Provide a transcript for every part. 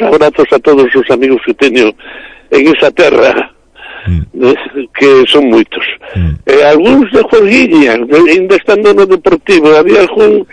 abrazos a todos os amigos que teño en esa terra, que son moitos. Algúns de Jorguiña, ainda estando no Deportivo, había algún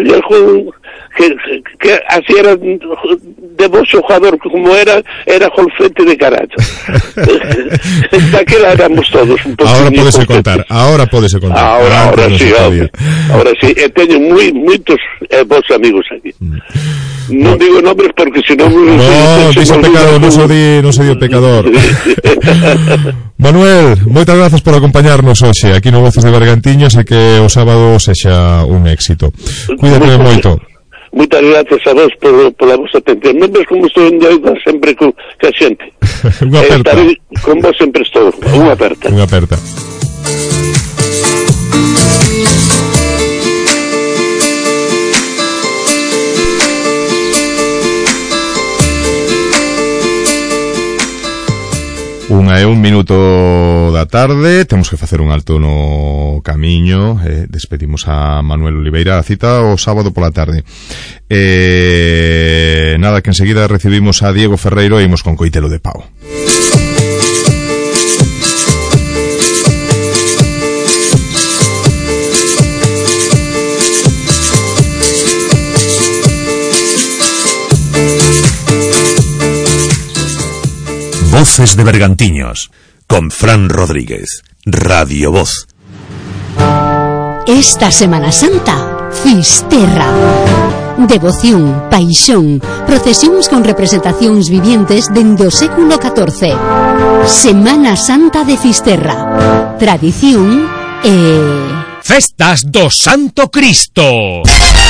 que así era de vos xogador, como era golfete de carallo. Daquela éramos todos un pouco. Ahora pódese contar. Ahora sí, teño moitos vos amigos aquí. Non digo nombres porque senón dice pecado, non se dio pecador. Manuel, moitas grazas por acompañarnos hoxe aquí no Voces de Bergantiños e que o sábado sexa un éxito. Cuídate moito. Moitas grazas a vos pola vosa atención. Non ves como estou en deuda sempre ca xente. Unha aperta. Con vos sempre estou. Unha aperta. Unha e 1 minuto da tarde, temos que facer un alto no camiño, despedimos a Manuel Oliveira, a cita o sábado pola tarde. Nada, que enseguida recibimos a Diego Ferreiro e imos con Coitelo de Pau. Voces de Bergantiños, con Fran Rodríguez, Radio Voz. Esta Semana Santa, Fisterra. Devoción, paixón, procesións con representacións vivientes dende o século XIV. Semana Santa de Fisterra. Tradición e... Festas do Santo Cristo.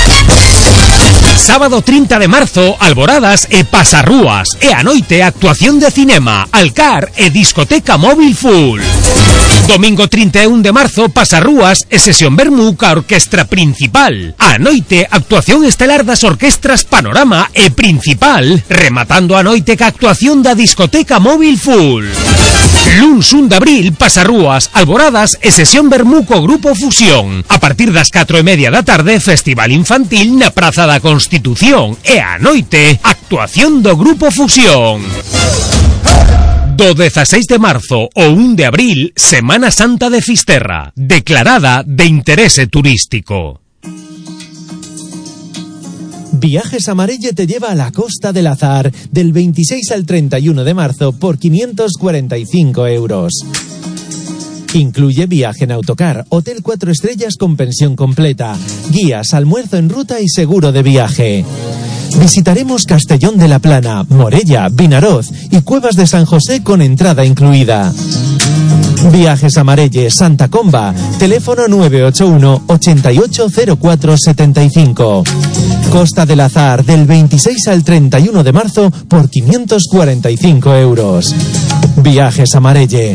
Sábado 30 de marzo, alboradas e pasarrúas, e a noite actuación de cinema, alcar e discoteca móvil full. Domingo 31 de marzo, pasarrúas e sesión vermú ca orquestra principal. A noite, actuación estelar das orquestras Panorama e Principal, rematando a noite ca actuación da discoteca móvil full. Luns 1 de abril, pasarrúas, alboradas e sesión vermú co Grupo Fusión. A partir das 4:30 da tarde, festival infantil na Praza da Constitución. E a noite, actuación do Grupo Fusión. Do 16 de marzo ao 1 de abril, Semana Santa de Fisterra, declarada de interese turístico. Viajes Amarelle te lleva a la Costa del Azar del 26 al 31 de marzo por 545 euros. Incluye viaje en autocar, hotel 4 estrellas con pensión completa, guías, almuerzo en ruta y seguro de viaje. Visitaremos Castellón de la Plana, Morella, Vinaroz y Cuevas de San José con entrada incluida. Viajes Amarelle, Santa Comba, teléfono 981 880475. Costa del Azar, del 26 al 31 de marzo por 545 euros. Viajes Amarelle.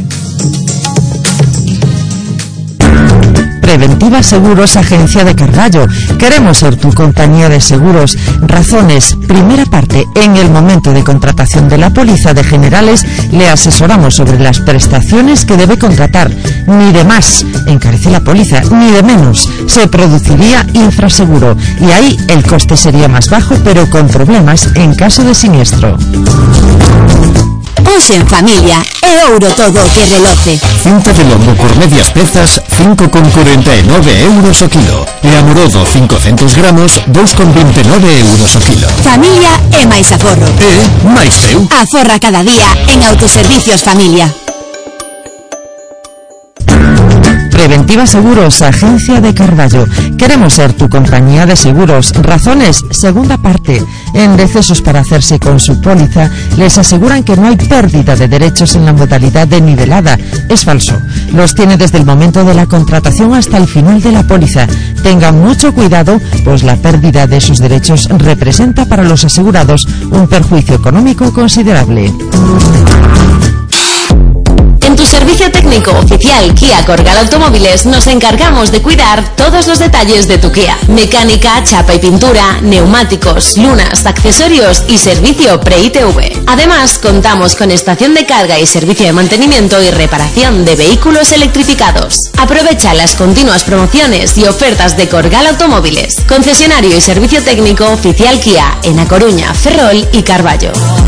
Preventiva Seguros, agencia de Carballo. Queremos ser tu compañía de seguros. Razones. Primera parte. En el momento de contratación de la póliza de generales, le asesoramos sobre las prestaciones que debe contratar. Ni de más encarece la póliza, ni de menos. Se produciría infraseguro. Y ahí el coste sería más bajo, pero con problemas en caso de siniestro. Hoxe en familia é ouro todo o que reloce. Cinta de lombo por medias pezas, 5,49 euros o kilo. E amorodo 500 gramos, 2,29 euros o kilo. Familia é máis aforro. Máis teu. Aforra cada día en Autoservicios Familia. Preventiva Seguros, agencia de Carballo. Queremos ser tu compañía de seguros. Razones. Segunda parte. En decesos para hacerse con su póliza, les aseguran que no hay pérdida de derechos en la modalidad de nivelada. Es falso. Los tiene desde el momento de la contratación hasta el final de la póliza. Tengan mucho cuidado, pues la pérdida de sus derechos representa para los asegurados un perjuicio económico considerable. En tu servicio técnico oficial Kia Corgal Automóviles nos encargamos de cuidar todos los detalles de tu Kia. Mecánica, chapa y pintura, neumáticos, lunas, accesorios y servicio pre-ITV. Además, contamos con estación de carga y servicio de mantenimiento y reparación de vehículos electrificados. Aprovecha las continuas promociones y ofertas de Corgal Automóviles. Concesionario y servicio técnico oficial Kia en A Coruña, Ferrol y Carballo.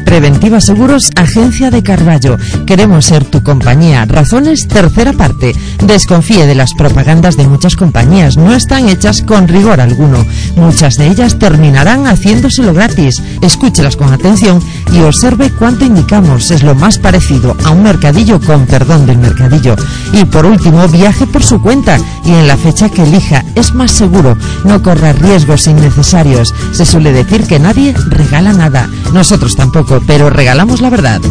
Preventiva Seguros, Agencia de Carballo. Queremos ser tu compañía. Razones, tercera parte. Desconfíe de las propagandas de muchas compañías. No están hechas con rigor alguno. Muchas de ellas terminarán haciéndoselo gratis. Escúchelas con atención y observe cuánto indicamos. Es lo más parecido a un mercadillo, con perdón del mercadillo. Y por último, viaje por su cuenta y en la fecha que elija. Es más seguro. No corra riesgos innecesarios. Se suele decir que nadie regala nada. Nosotros tampoco, pero regalamos la verdad.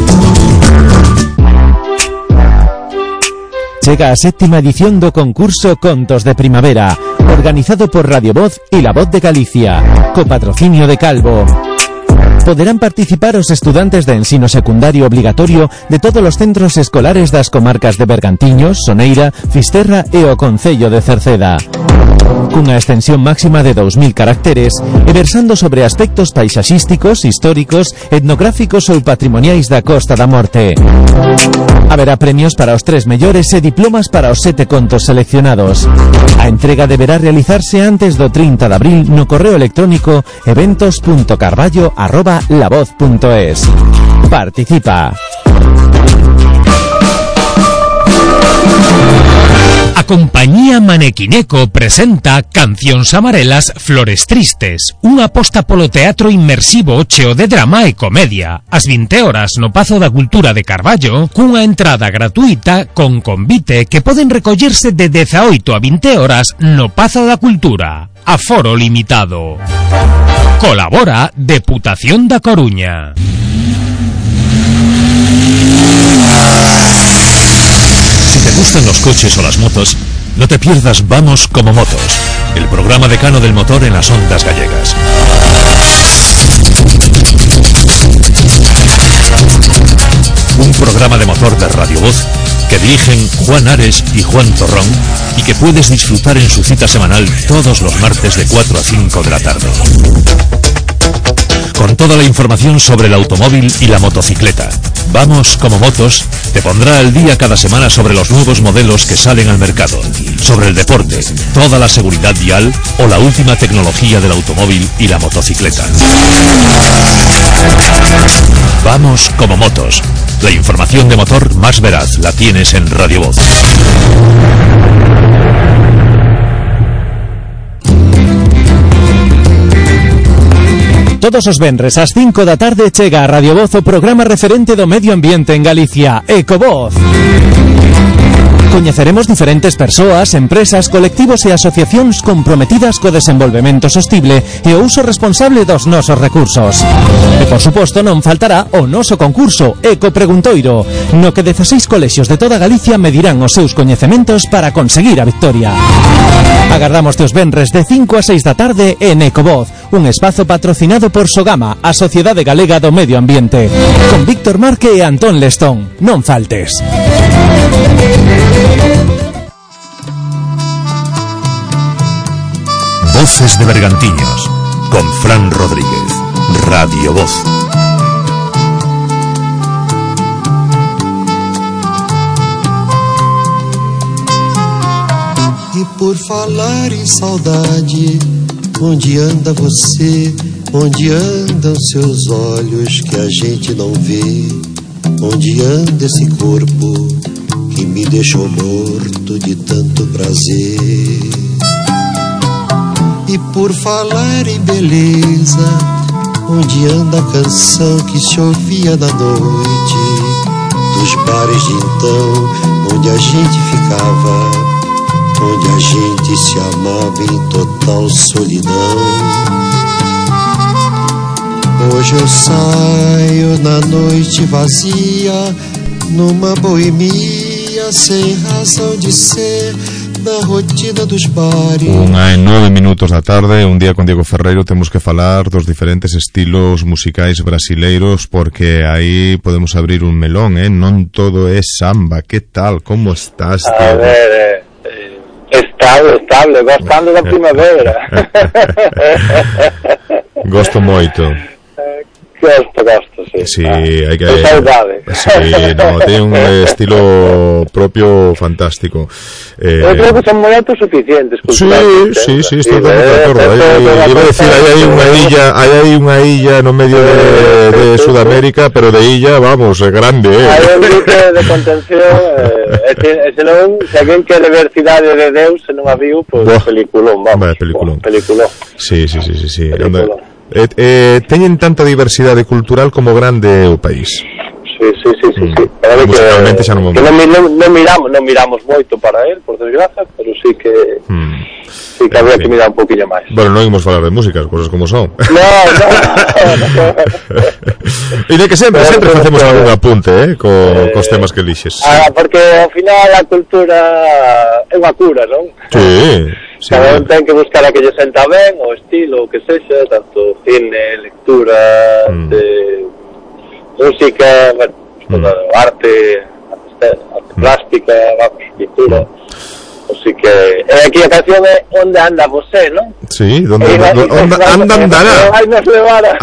Chega a séptima edición do concurso Contos de Primavera, organizado por Radio Voz y La Voz de Galicia, co patrocinio de Calvo. Poderán participar os estudantes de ensino secundario obligatorio de todos os centros escolares das comarcas de Bergantiños, Soneira, Fisterra e o concello de Cerceda. Cunha extensión máxima de 2000 caracteres e versando sobre aspectos paisaxísticos, históricos, etnográficos ou patrimoniais da Costa da Morte. Haberá premios para os 3 mellores e diplomas para os 7 contos seleccionados. A entrega deberá realizarse antes do 30 de abril no correo electrónico eventos.carballo@lavoz.es. Participa. A compañía Manequineco presenta Cancións Amarelas, Flores Tristes, unha aposta polo teatro inmersivo cheo de drama e comedia, ás 20 horas no Pazo da Cultura de Carballo, cunha entrada gratuita con convite que poden recollerse de 18 a 20 horas no Pazo da Cultura. Aforo limitado. Colabora Deputación da Coruña. Si te gustan los coches o las motos, no te pierdas Vamos como Motos, el programa decano del motor en las ondas gallegas. Un programa de motor de Radio Voz que dirigen Juan Ares y Juan Torrón y que puedes disfrutar en su cita semanal todos los martes de 4 a 5 de la tarde. Con toda la información sobre el automóvil y la motocicleta. Vamos como Motos te pondrá al día cada semana sobre los nuevos modelos que salen al mercado, sobre el deporte, toda la seguridad vial o la última tecnología del automóvil y la motocicleta. Vamos como Motos. La información de motor más veraz la tienes en Radio Voz. Todos os venres ás 5 da tarde chega a Radio Voz o programa referente do medio ambiente en Galicia, Ecovoz. Coñeceremos diferentes persoas, empresas, colectivos e asociacións comprometidas co desenvolvemento sostible e o uso responsable dos nosos recursos. E, por suposto, non faltará o noso concurso Eco Preguntoiro, no que 16 colexios de toda Galicia medirán os seus coñecementos para conseguir a victoria. Agardamos os venres de 5 a 6 da tarde en Ecovoz, un espazo patrocinado por Sogama, a Sociedade Galega do Medio Ambiente, con Víctor Marque e Antón Lestón. Non faltes. Voces de Bergantiños, con Fran Rodríguez, Radio Voz. E por falar em saudade, onde anda você? Onde andam seus olhos que a gente não vê? Onde anda esse corpo que me deixou morto de tanto prazer? E por falar em beleza, onde anda a canção que se ouvia na noite dos bares de então, onde a gente ficava, onde a gente se amava em total solidão? Hoje eu saio na noite vazia, numa boemia sem razão de ser, na rotina dos bares. Unha en 9 minutos da tarde, un día con Diego Ferreiro, temos que falar dos diferentes estilos musicais brasileiros, porque aí podemos abrir un melón, non todo é samba. Que tal? Como estás, Diego? A ver, estable, gostando da primavera. Gosto moito. Gosto sí. Sí, hai que... saudade. Sí, no, ten un estilo propio fantástico. Eu creo que son moi autosuficientes culturalmente. Sí, estou totalmente de acordo. Iba a decir, hai unha illa no medio de Sudamérica, pero de illa, vamos, é grande, Hai un grupo de contención, e senón, se alguén quere ver Cidade de Deus, se non a viu, pois peliculón, vamos. Peliculón. Sí. Teñen tanta diversidade cultural como grande o país. Sí. Musicalmente xa non miramos moito para él, por desgraza, pero sí que había que mirar un poquinho máis. Bueno, non imos falar de música, cosas como son. No. E de que sempre facemos algún apunte, cos temas que elixes. Porque ao final a cultura é unha cura, non? Sí. Cada un ten que buscar a que lle senta ben, o estilo, o que sexa, tanto cine, lectura, música, arte plástica, vamos, pintura. Así que aquí a canción é Onde anda você, non? Sí, onde andará. Vai nos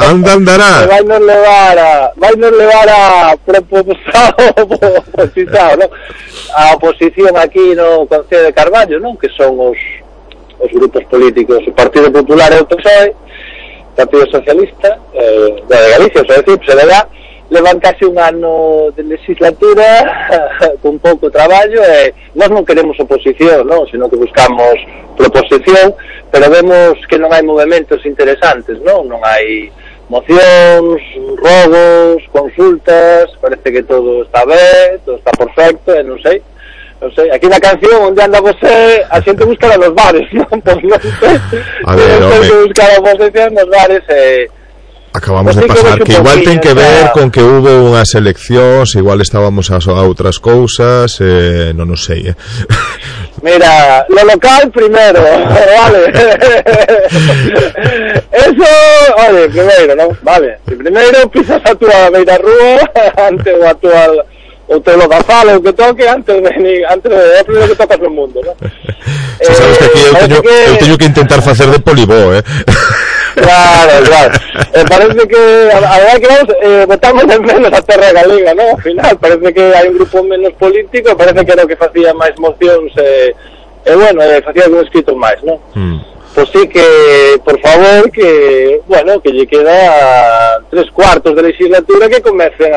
levar a propositado, non? A oposición aquí no Concello de Carballo, non? Que son os grupos políticos, o Partido Popular e o PSOE, Partido Socialista de Galicia, o sea, decir, se levan casi un ano de legislatura con pouco traballo e nós non queremos oposición, non? Sino que buscamos proposición, pero vemos que non hai movimentos interesantes, non hai mocións, rogos, consultas, parece que todo está ben, todo está perfecto, e non sei, aquí na canción Onde anda você, a xente busca nos bares, non? Pois non sei, a ver, buscar a oposición nos bares e acabamos de pasar, que igual ten que ver con que hubo unhas eleccións, igual estábamos a outras cousas, non o sei, Mira, lo local primero, vale. Eso, oye, primeiro, non? Vale. Primeiro pisas a túa beira rúa ante o actual o teu logazal, o que toque, antes de o primeiro que tocas no mundo, non? Sabes que aquí eu teño que intentar facer de polibó, Claro. Parece que a verdade que votamos en menos a terra galega, non? Ao final, parece que hai un grupo menos político, parece que era o que facía máis mocións bueno, facía algún escrito máis, non? Pois sí que, por favor, que, bueno, que lle queda 3/4 de legislatura que comecen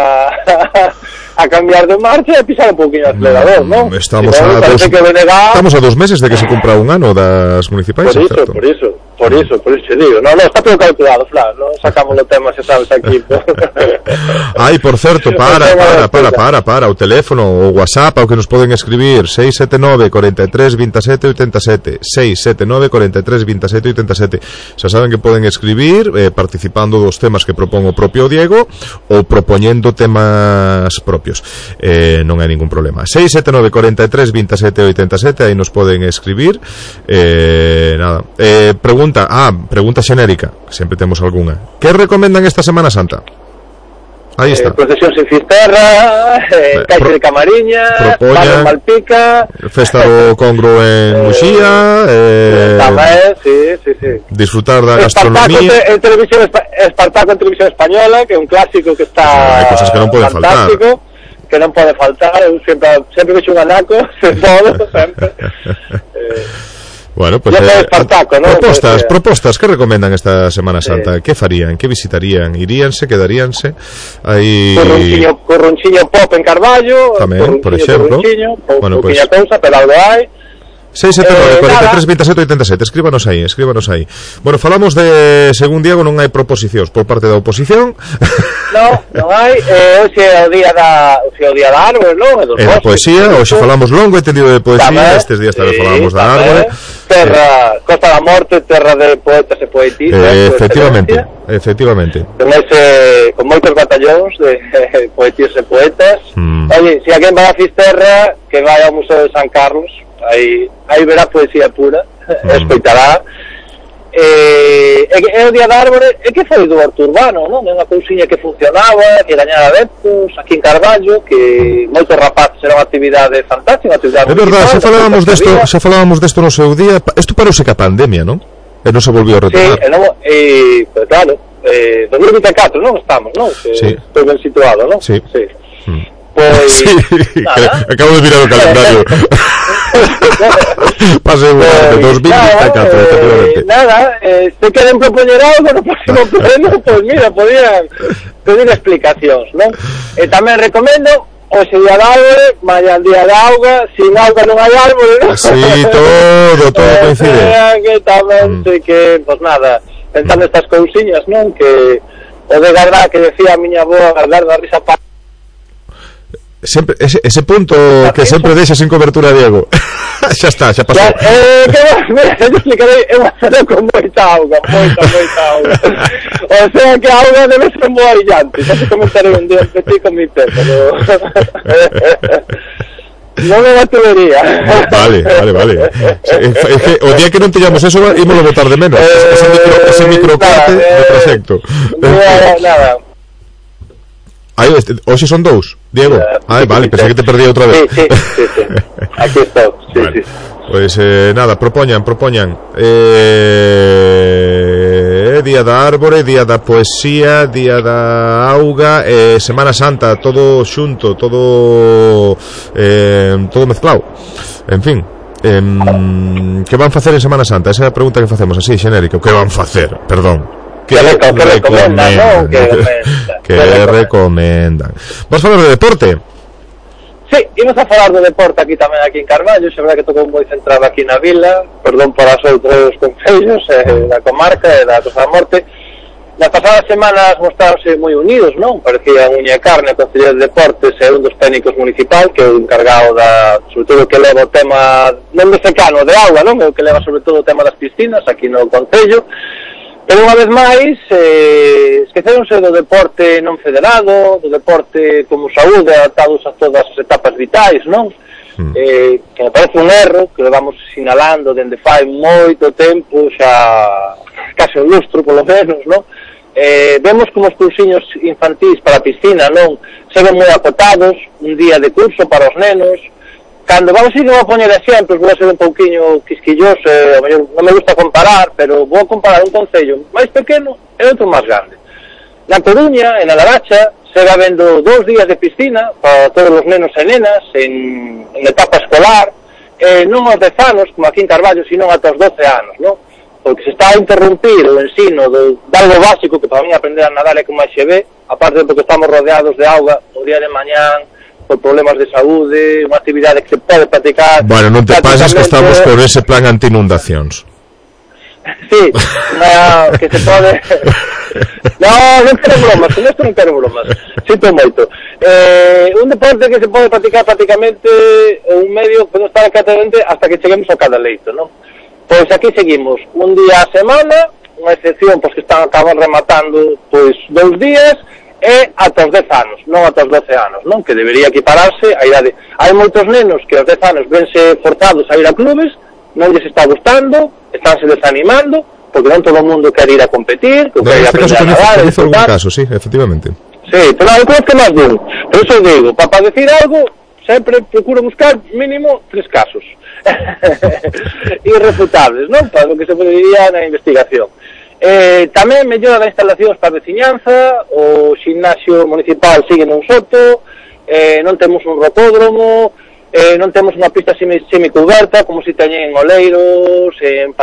a cambiar de marcha e pisar un poquinho o acelerador, non? Estamos a 2 meses de que se cumpra un ano das municipais, certo? Por iso digo, non, está todo calculado, Fran, non sacamos o tema, se sabes, aquí. Ai, por certo, para, o teléfono, o WhatsApp, ao que nos poden escribir, 679 43 27 87, 679 43 27 87. Xa saben que poden escribir participando dos temas que propón o propio Diego ou propoñendo temas propios. Non hai ningún problema. 679 43 27 87, aí nos poden escribir. Nada. Pregunta xenérica, sempre temos algunha. Que recomendan esta Semana Santa? Aí está. Procesión sin Fisterra, Caixe de Camariña, Palo Malpica, Festa do Congro en Muxía, tamén, sí. Disfrutar da gastronomía. Espartaco en Televisión Española, que é un clásico que está hai cosas que non poden fantástico, que non pode faltar. Eu sempre vexo un anaco, sempre. Bueno, pues Espartaco, ¿no? propostas que recomendan esta Semana Santa. ¿Qué farían? ¿Qué visitarían? ¿Iríanse? ¿Quedaríanse? Aí Corronchiño pop en Carballo, tamén, por exemplo. Bueno, pues cousa, pero algo hai. 679 43 27 87. Escríbanos aí. Bueno, falamos de, según Diego, non hai proposicións por parte da oposición. Non hai. Hoxe é o día da árbore, non? É da poesía. Hoxe falamos longo e tendido de poesía. Estes días tamén falamos da árbore. Terra, Costa da Morte, terra de poetas e poetistas. Efectivamente. Con moitos batallóns de poetistas e poetas. Oye, se alguén vai a Fisterra, que vai ao Museo de San Carlos, aí verá poesía pura, escoitará. É o día da árbore, é que foi do orto urbano, non? É unha cousiña que funcionaba, que gañara adeptos aquí en Carballo, que moitos rapaces era unha actividade fantástica, é verdad, xa falábamos desto no seu día. Isto parouse ca pandemia, non? E non se volviu a retomar. Sí, pues claro, 2024, non estamos, non? Sí. Estou ben situado, non? Sí. Pois, sí, acabo de mirar o calendario. Pase de 2024, efectivamente. Nada, se queren propoñer algo no próximo pleno, pois mira, podían pedir explicacións, non? E tamén recomendo hoxe día de árbore, mañá día de auga, sin auga non hai árbore, non? Sí, todo coincide. Que tamén sei que, pois nada, pensando estas cousiñas, non? Que o de gardar, que decía a miña avó, gardar da risa pa... Sempre, ese punto que sempre deixa sin cobertura, Diego. Xa está, xa pasou. Mira, eu explicarei, é unha zona con moita auga. O sea que a auga debe ser moi brillante. Xa te comentarei un día que ti con mi pé, pero... non é unha tubería. Vale. É que o día que non teñamos eso, ímolo botar de menos. Ese microcorte de proxecto. Nada. Hoxe son 2, Diego. Vale, pensei que te perdí outra vez. Sí. Aquí estou. Sí. Pois nada, propoñan. Día da árbore, día da poesía, día da auga, Semana Santa, todo xunto, todo mezclado. En fin, que van facer en Semana Santa? Esa é a pregunta que facemos así, xenérico. Que van facer? Perdón. Que recomendan, que recomendan. Vamos a falar de deporte. Sí, imos a falar do deporte aquí tamén, aquí en Carballo. Xa verdad que tocou moi centrado aquí na vila, perdón por as outros concellos da comarca e da Costa da Morte. Nas pasadas semanas mostráronse moi unidos, non? Parecía uña e carne o Concello de Deportes e un dos técnicos municipal, que é o encargado sobre todo que leva o tema, non de secano, de auga, non? O que leva sobre todo o tema das piscinas aquí no Concello. Pero unha vez máis esqueceronse do deporte non federado, do deporte como saúde adaptados a todas as etapas vitais, non? Que me parece un erro que levamos sinalando dende fai moito tempo, xa case un lustro polo menos, non? Vemos como os cursiños infantís para a piscina, non? Seguen moi acotados, un día de curso para os nenos. Cando vamos ir a poñer exemplos, vou a ser un pouquiño quisquilloso, non me gusta comparar, pero vou a comparar un concello máis pequeno e outro máis grande. Na Coruña, en Alaracha, se va vendo 2 días de piscina para todos os nenos e nenas en etapa escolar, non aos 10 anos, como aquí en Carballo, sino ata os 12 anos, non? Porque se está a interrumpir o ensino de algo básico, que para mí aprender a nadar é como máis se ve, aparte de porque estamos rodeados de auga o día de mañán, por problemas de saúde, unha actividade que se pode practicar. Bueno, non te pases que estamos con ese plan anti-inundacións. Sí, que se pode... non quero bromas, con isto non quero bromas, sinto moito. Un deporte que se pode practicar prácticamente un medio que non está acatamente hasta que cheguemos ao Cadaleito, non? Pois aquí seguimos un día a semana, unha excepción, pois que acaban rematando pois 2 días, e ata os 10 anos, non ata os 12 anos, non? Que debería equipararse a idade. Hai moitos nenos que aos 10 anos vense forzados a ir a clubes, non lles está gustando, estánse desanimando, porque non todo o mundo quer ir a competir, que quer ir a aprender a nadar, a disfrutar. Caso, sí, efectivamente. Sí, pero hai cousas que máis dun. Por iso digo, para decir algo, sempre procuro buscar mínimo 3 casos irrefutables, non? Para o que se podería na investigación. Tamén mellora da instalacións para a veciñanza, o ximnasio municipal sigue nun soto, non temos un rocódromo, non temos unha pista semicuberta como si teñen en Oleiros,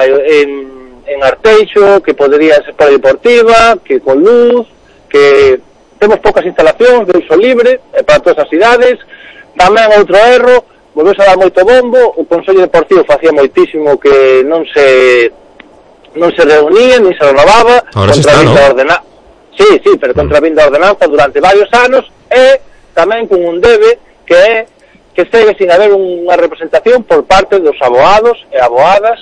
en Arteixo, que podería ser polideportiva, que con luz, que temos poucas instalacións de uso libre para todas as cidades. Tamén outro erro, volvemos a dar moito bombo, o Consello Deportivo facía moitísimo que non se reunía, ni se renovaba, contravindo a ordenanza. Sí, pero contravindo a ordenanza durante varios anos, e tamén con un debe que é que segue sin haber unha representación por parte dos abogados e abogadas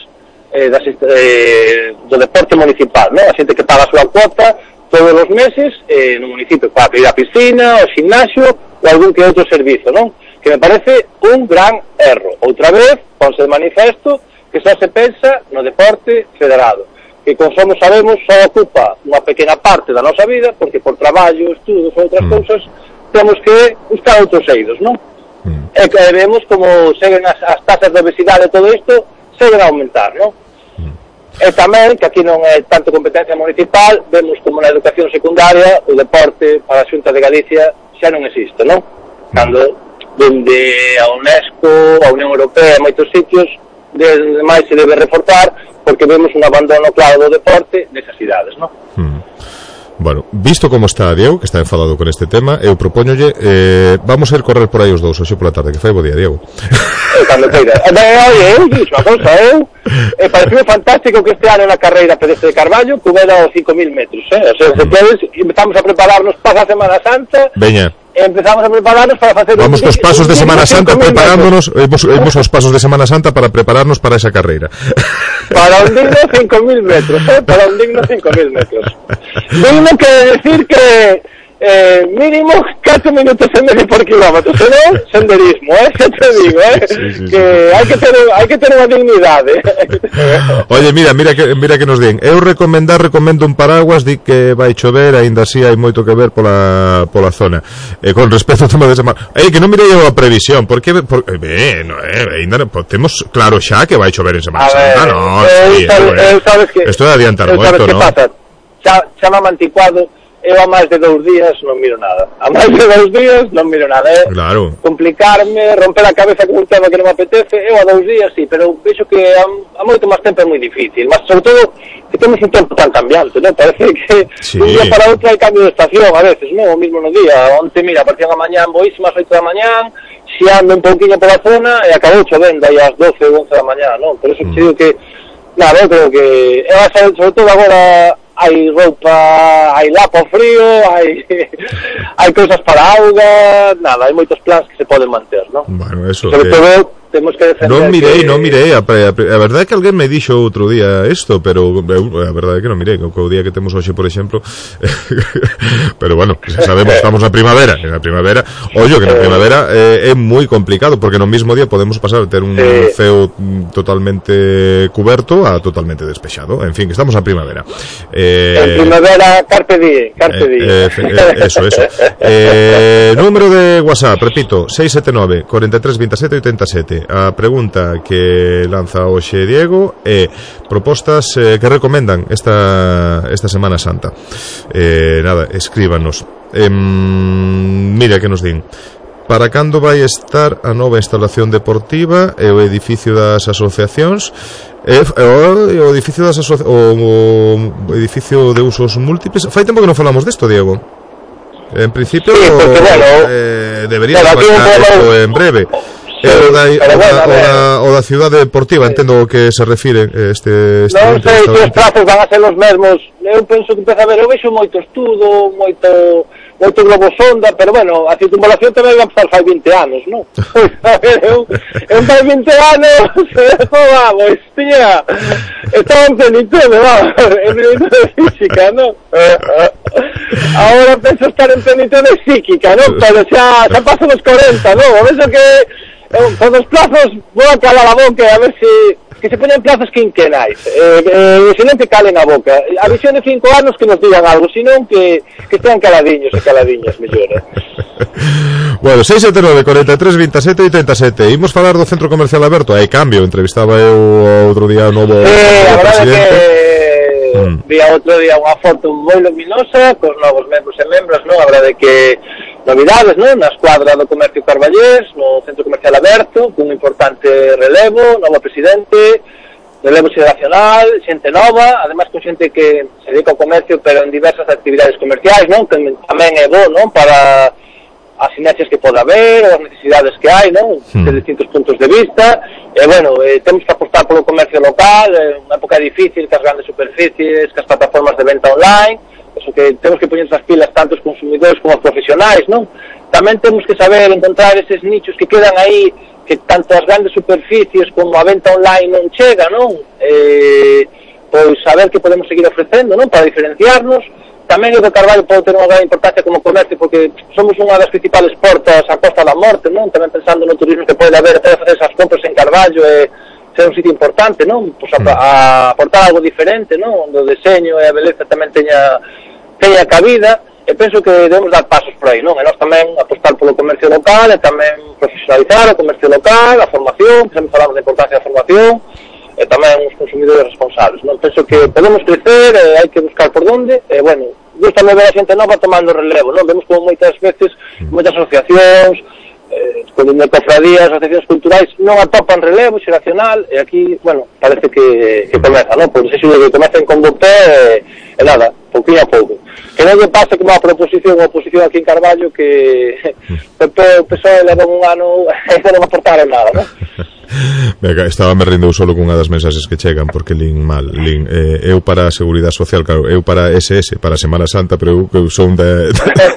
do deporte municipal, non? A xente que paga a súa cuota todos os meses no municipio para pedir a piscina, o ximnasio ou algún que outro servizo, non? Que me parece un gran erro. Outra vez, ponse de manifesto que só se pensa no deporte federado, que como sabemos só ocupa unha pequena parte da nosa vida, porque por traballo, estudos ou outras cousas temos que buscar outros eidos, non? E que vemos como seguen as tasas de obesidade e todo isto seguen a aumentar, non? E tamén, que aquí non é tanto competencia municipal, vemos como na educación secundaria o deporte para a Xunta de Galicia xa non existe, non? Cando dende a UNESCO, a Unión Europea, moitos sitios, desde máis se debe reforzar, porque vemos un abandono claro do deporte nesas cidades, non? Bueno, visto como está Diego, que está enfadado con este tema, eu propóñolle vamos a ir correr por aí os dous hoxe pola tarde, que fai bo día, Diego. Cando queira. Oye, dixo a cousa, pareceu fantástico que este ano na carreira pedestre de Carballo cubera os 5.000 metros, O sea, se queres, empezamos a prepararnos para a Semana Santa. Veña. Empezamos a prepararnos para facer... Vamos cos pasos de Semana Santa preparándonos, hemos os pasos de Semana Santa para prepararnos para esa carreira. Para un digno 5.000 metros, para un digno 5.000 metros. Digno que decir que mínimo 4 minutos e medio por kilómetro, senón senderismo, xa te digo, sí. Que hai que ter unha dignidade. Oye, mira que nos din. Eu recomendo un paraguas, di que vai chover, aínda así hai moito que ver pola zona. Con respecto ao tema de semana, que non mirei a previsión, porque aínda temos claro xa que vai chover en Semana Santa, non? Sabes que isto é adiantar moito, non? Xa me anticuado. Eu a máis de 2 días non miro nada. A máis de 2 días non miro nada, Claro. Complicarme, romper a cabeza con un tema que non me apetece, eu a 2 días sí, pero vexo que a moito máis tempo é moi difícil. Mas, sobre todo, que temos un tempo tan cambiante, non? Parece que un día para outro hai cambio de estación, a veces, non? O mismo no día. Onte, mira, apareceu a mañán boísimas, 8 da mañán, xiando un pouquinho pola zona, e acabou chovendo aí ás 12 ou 11 da mañán, non? Por eso te digo que, nada, eu creo que, sobre todo agora, hai roupa, hai lapa ao frío, hai cousas para auga, nada, hai moitos plans que se poden manter, non? Bueno, eso. Sobre todo, temos que defender. Non mirei, a verdade é que alguén me dixo outro día isto, pero a verdade é que non mirei, o día que temos hoxe, por exemplo, pero bueno, sabemos, estamos na primavera, ollo que na primavera é moi complicado, porque no mismo día podemos pasar a ter un ceo totalmente cuberto a totalmente despexado, en fin, que estamos na primavera. En primavera, carpe diem. Eso. Número de WhatsApp, repito, 679 43 27 87. A pregunta que lanza hoxe Diego é propostas que recomendan esta Semana Santa. Nada, escríbanos. Mira que nos din. Para cando vai estar a nova instalación deportiva e o edificio das asociacións? O edificio das o edificio de usos múltiples. Fai tempo que non falamos desto, Diego. En principio, debería estar en breve. O da ciudade deportiva, entendo o que se refire este non sei se os prazos van a ser os mesmos. Eu penso que empeza a ver, eu vexo moito estudo, moito globo sonda, pero bueno, a circunvalación tamén vai empezar fai 20 anos, non? A ver, eu fai 20 anos, vamos, tiña, estaba en plenitude, en plenitude física, non? Agora penso estar en plenitude psíquica, non? Pero xa paso dos 40, non? A ver que con os plazos vou a calar a boca a ver que se poñan plazos quinquenais, senón que calen a boca. A visión de 5 anos que nos digan algo, senón que estean caladiños e caladiñas, mellor. Bueno, 679 43 27 87. Imos falar do Centro Comercial Aberto. Hai cambio, entrevistaba eu outro día o novo presidente. Vi outro día unha foto moi luminosa cos novos membros e membras, non? A verdade que novidades, non? Na escuadra do comercio carballés, no Centro Comercial Aberto, cun importante relevo, novo presidente, relevo xeracional, xente nova, además con xente que se dedica ao comercio pero en diversas actividades comerciais, non? Que tamén é bo, non? Para as sinerxias que pode haber, as necesidades que hai, non? De distintos puntos de vista. Bueno, temos que apostar polo comercio local, unha época difícil, que as grandes superficies, que as plataformas de venta online, eso que temos que poñer as pilas tanto os consumidores como os profesionais, non? Tamén temos que saber encontrar eses nichos que quedan aí, que tanto as grandes superficies como a venta online non chega, non? Pois saber que podemos seguir ofrecendo, non? Para diferenciarnos. Tamén o de Carballo pode ter unha gran importancia como comercio, porque somos unha das principales portas á Costa da Morte, non? Tamén pensando no turismo que pode haber, pode facer esas compras en Carballo e ser un sitio importante, non? Pois a aportar algo diferente, non? Do deseño e a beleza tamén teña cabida, e penso que debemos dar pasos por aí, non? E nós tamén apostar polo comercio local e tamén profesionalizar o comercio local, a formación, que sempre falamos da importancia da formación, tamén uns consumidores responsables, non? Penso que podemos crecer, hai que buscar por onde, bueno, gustame ver a xente nova tomando relevo, non? Vemos como moitas veces, moitas asociacións, con cofradías, asociacións culturais non atopan relevo xeracional, e aquí, bueno, parece que comeza, non? Por eso que comecen con bo pé, e nada, pouquinho a pouco. Que non lle pase como a oposición aquí en Carballo, que o PSOE leva un ano e non aportaron nada, non? Estaba me rindo solo cunha das mensaxes que chegan, porque lin eu para a Seguridade Social, claro, eu para SS, para a Semana Santa, pero eu son de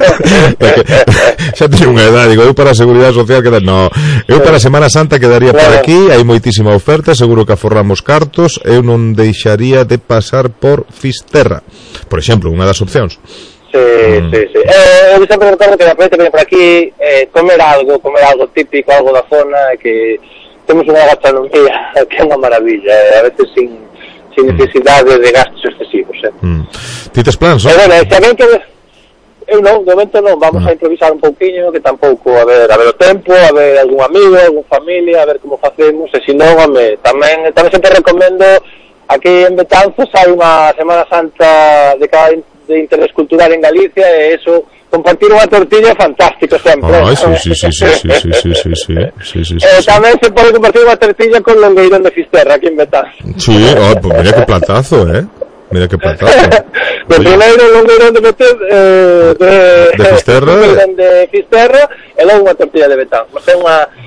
xa teño unha edad, digo, eu para a Seguridade Social eu para a Semana Santa quedaría por aquí, hai moitísima oferta, seguro que aforramos cartos, eu non deixaría de pasar por Fisterra, por exemplo, unha das opcións. Sí. Eu sempre recordo que de repente ven por aquí comer algo típico, algo da zona, que temos unha gastronomía que é unha maravilla, a veces sin necesidade de gastos excesivos. Ti tes plans, non? Bueno, se alguén que... Eu non, de momento non, vamos a improvisar un pouquiño, que tampouco, a ver o tempo, a ver algún amigo, algún familia, a ver como facemos, e se non, tamén sempre recomendo, aquí en Betanzos hai unha Semana Santa de interés cultural en Galicia, e eso... Compartir unha tortilla é fantástico sempre. Sí. Tamén se pode compartir unha tortilla con longueirón de Fisterra aquí en Betanzos. Sí, pues mira que platazo, Mira que platazo. De primeiro longueirón de Fisterra, e logo unha tortilla de Betanzos. É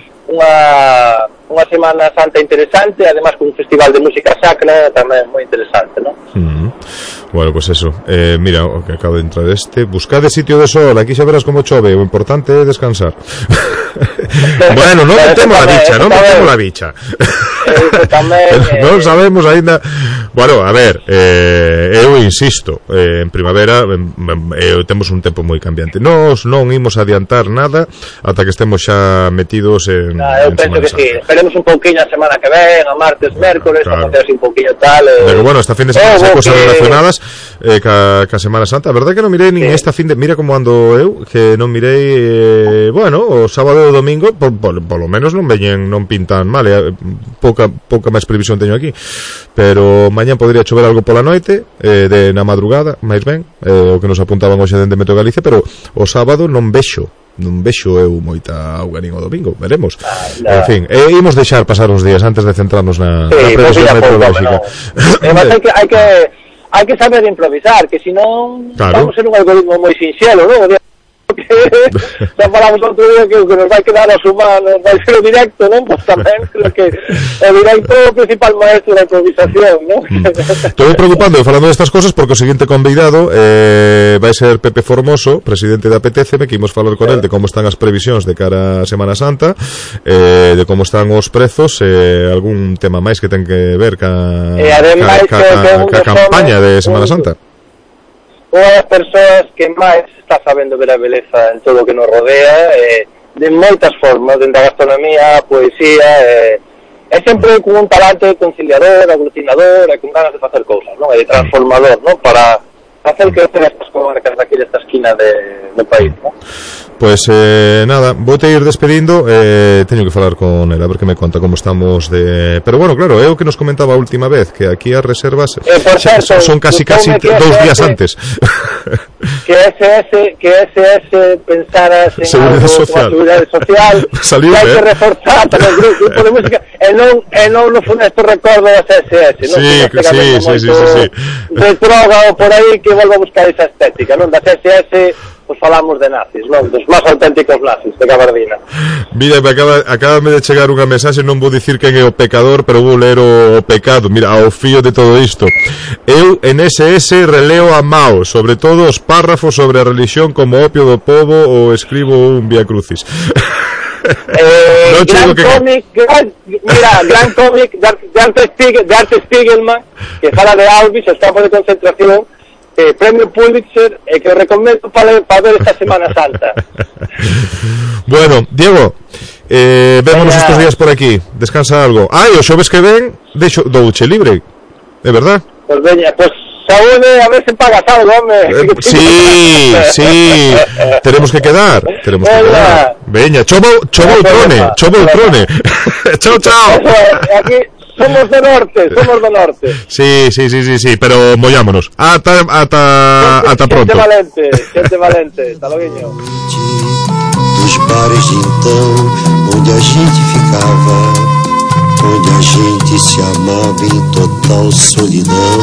unha Semana Santa interesante, además con un festival de música sacra tamén moi interesante, non? Bueno, pues eso, mira, o que acabo de entrar buscade sitio de sol, aquí xa verás como chove, o importante é descansar. Bueno, non metemos la bicha. Non sabemos aínda. Bueno, a ver, eu insisto, en primavera temos un tempo moi cambiante. Nós non imos adiantar nada ata que estemos xa metidos en eu penso que sí, esperemos un pouquiño a semana que ven, a martes, mércoles, a facer así un pouquiño tal. Pero bueno, esta fin de semana hai cosas relacionadas ca Semana Santa. A verdade que non mirei nin esta fin de... Mira como ando eu, que non mirei, bueno, o sábado e o domingo, por lo menos non pintan mal, pouca máis previsión teño aquí, pero mañán podría chover algo pola noite, na madrugada, máis ben, o que nos apuntaban hoxe dende Meteo Galicia, pero o sábado non vexo eu moita auga nin o domingo, veremos. En fin, imos deixar pasar uns días antes de centrarnos na previsión meteorológica. Hai que saber improvisar, que senón vamos a ser un algoritmo moi sinxelo, non? Xa falamos outro día que o que nos vai quedar aos humanos vai ser o directo, non? Pois tamén creo que o directo é o principal maestro da improvisación, non? Estou preocupando falando destas cosas porque o seguinte convidado vai ser Pepe Formoso, presidente da Apetéceme, que imos falar con el de como están as previsións de cara a Semana Santa, de como están os prezos, algún tema máis que ten que ver ca campaña de Semana Santa. Unha das persoas que máis está sabendo ver a beleza en todo o que nos rodea, de moitas formas, dentro da gastronomía, a poesía, é sempre con un talante conciliador, aglutinador, e con ganas de facer cousas, non? E de transformador, non? Para hacer crecer estas comarcas daqui desta esquina do país, non? Pues nada, voute ir despedindo, teño que falar con él, a ver que me conta como estamos de... Pero bueno, claro, é o que nos comentaba a última vez, que aquí as reservas son casi 2 días antes. Que SS pensaras en Seguridade Social, saliu, que hai que reforzar para o grupo de música, e non no funesto recordo das SS, non? Sí. Retrógrado por aí que volva a buscar esa estética, non? Das SS pues falamos de nazis, non? Dos máis auténticos nazis de Cabardina. Mira, acábame de chegar unha mensaxe, non vou dicir quen é o pecador, pero vou ler o pecado. Mira, ao fío de todo isto. Eu en SS releo a Mao, sobre todo os párrafos sobre a religión como opio do povo, ou escribo un Vía Crucis. Gran cómic de Arte Spiegelman, que fala de Auschwitz, os campos de concentración, premio Pulitzer, que os recomendo para ver esta Semana Santa. Bueno, Diego, vémonos estos días por aquí. Descansa algo. O xoves que ven douche libre, é verdad? Pues veña, pues saúde, a ver se pagas algo, home. Sí, tenemos que quedar. Veña, chobo el trone. Chao. Aquí Somos do norte. Sí, pero mollámonos. Ata pronto. Gente valente. Hasta luego. Dos bares de então, onde a gente ficava, onde a gente se amava em total solidão.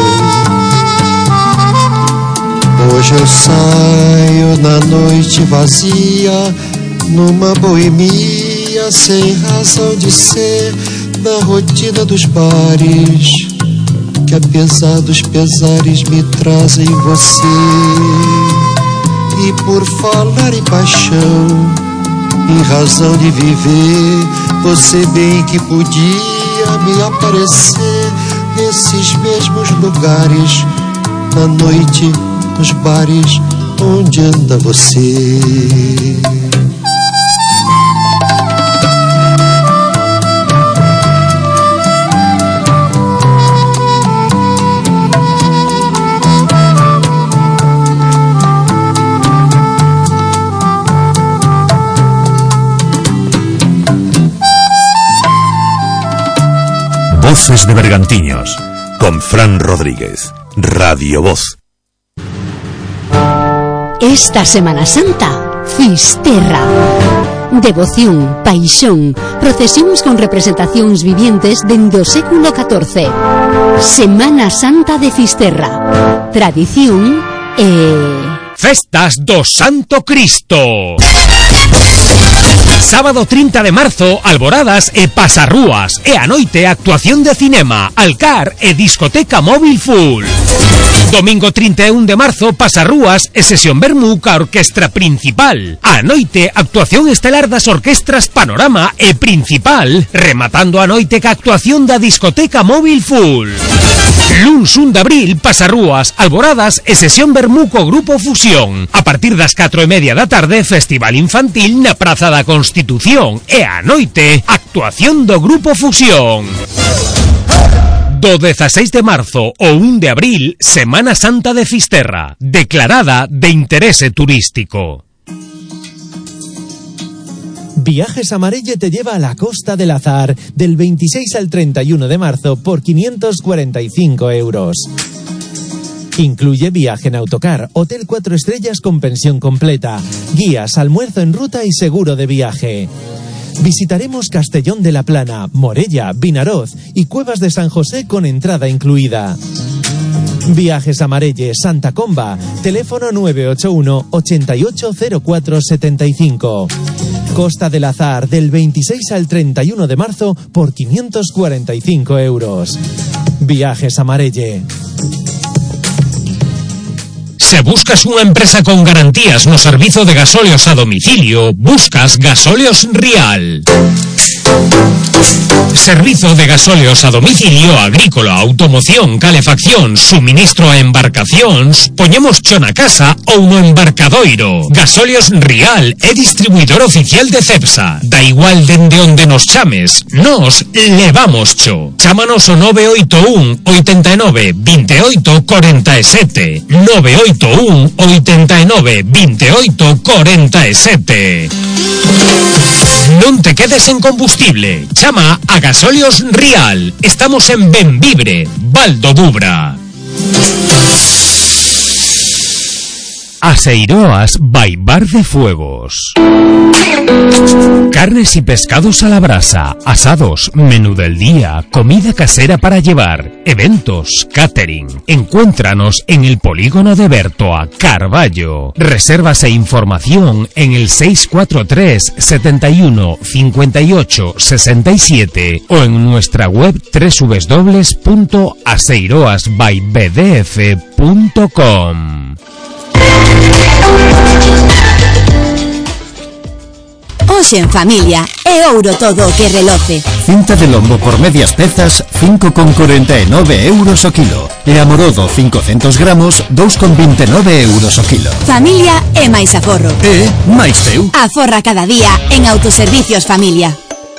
Hoje eu saio na noite vazia, numa boemia sem razão de ser, na rotina dos bares, que apesar dos pesares me trazem você. E por falar em paixão, em razão de viver, você bem que podia me aparecer nesses mesmos lugares, na noite, nos bares, onde anda você. Voces de Bergantiños, con Fran Rodríguez, Radio Voz. Esta Semana Santa, Fisterra. Devoción, paixón, procesións con representacións vivientes dende o século XIV. Semana Santa de Fisterra. Tradición e... Festas do Santo Cristo. Sábado 30 de marzo, alboradas e pasarrúas, e a noite actuación de cinema, alcar e discoteca móvil full. Domingo 31 de marzo, pasarrúas e sesión vermú ca orquestra principal. A noite, actuación estelar das orquestras Panorama e Principal, rematando a noite ca actuación da discoteca móvil full. Luns 1 de abril, pasarrúas, alboradas e sesión vermú co Grupo Fusión. A partir das 4:30 da tarde, festival infantil na Praza da Constitución. E a noite, actuación do Grupo Fusión. Do 16 de marzo ao 1 de abril, Semana Santa de Fisterra, declarada de interese turístico. Viajes Amarelle te lleva a la Costa del Azar del 26 al 31 de marzo por 545 euros. Incluye viaje en autocar, hotel 4 estrellas con pensión completa, guías, almuerzo en ruta y seguro de viaje. Visitaremos Castellón de la Plana, Morella, Vinaroz y Cuevas de San José con entrada incluida. Viajes Amarelle, Santa Comba, teléfono 981 880475. Costa del Azar del 26 al 31 de marzo por 545 euros. Viajes Amarelle. Se buscas unha empresa con garantías no servizo de gasóleos a domicilio, buscas Gasóleos Rial. Servizo de gasóleos a domicilio agrícola, automoción, calefacción, suministro a embarcacións, poñemos cho na casa ou no embarcadoiro. Gasóleos Rial é distribuidor oficial de Cepsa. Da igual dende onde nos chames, nos levamos cho. Chámanos o 981 89 28 47. 981 89 28 47. Non te quedes en combustible. Chama a Gasóleos Rial. Estamos en Benvibre, Val do Dubra. Aseiroas by Bar de Fuegos. Carnes y pescados a la brasa, asados, menú del día, comida casera para llevar, eventos, catering. Encuéntranos en el polígono de Bertoa, Carballo. Reservas e información en el 643 71 58 67 o en nuestra web www.aseiroasbybdf.com. Hoxe en familia, é ouro todo o que reloce. Cinta de lombo por medias pezas, 5,49 euros o kilo. E amorodo, 500 gramos, 2,29 euros o kilo. Familia é máis aforro. E máis teu. Aforra cada día en Autoservicios Familia.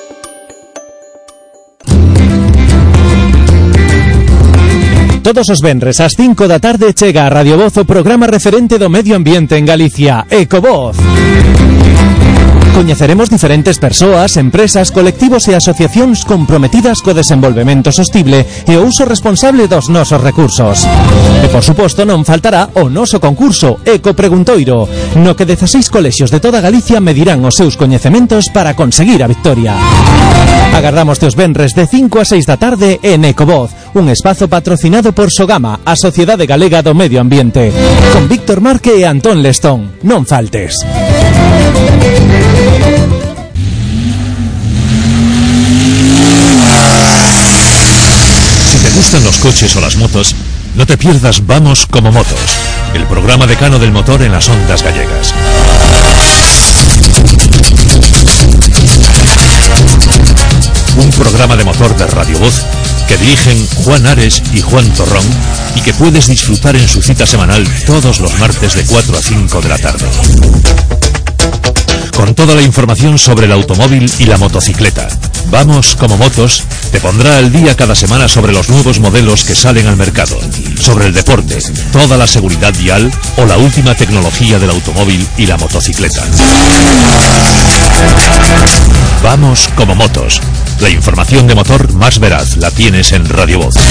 Todos os venres ás 5 da tarde chega a Radio Voz o programa referente do medio ambiente en Galicia, Ecovoz. Coñeceremos diferentes persoas, empresas, colectivos e asociacións comprometidas co desenvolvemento sostible e o uso responsable dos nosos recursos. E, por suposto, non faltará o noso concurso Eco Preguntoiro, no que 16 colexios de toda Galicia medirán os seus coñecementos para conseguir a victoria. Agardamos os venres de 5 a 6 da tarde en Ecovoz, un espazo patrocinado por Sogama, a Sociedade Galega do Medio Ambiente, con Víctor Marque e Antón Lestón. Non faltes. Si te gustan los coches o las motos, no te pierdas Vamos como Motos, el programa decano del motor en las ondas gallegas. Un programa de motor de Radio Voz que dirigen Juan Ares y Juan Torrón y que puedes disfrutar en su cita semanal todos los martes de 4 a 5 de la tarde. Con toda la información sobre el automóvil y la motocicleta. Vamos como Motos te pondrá al día cada semana sobre los nuevos modelos que salen al mercado, sobre el deporte, toda la seguridad vial o la última tecnología del automóvil y la motocicleta. Vamos como Motos. La información de motor más veraz la tienes en Radio Voz.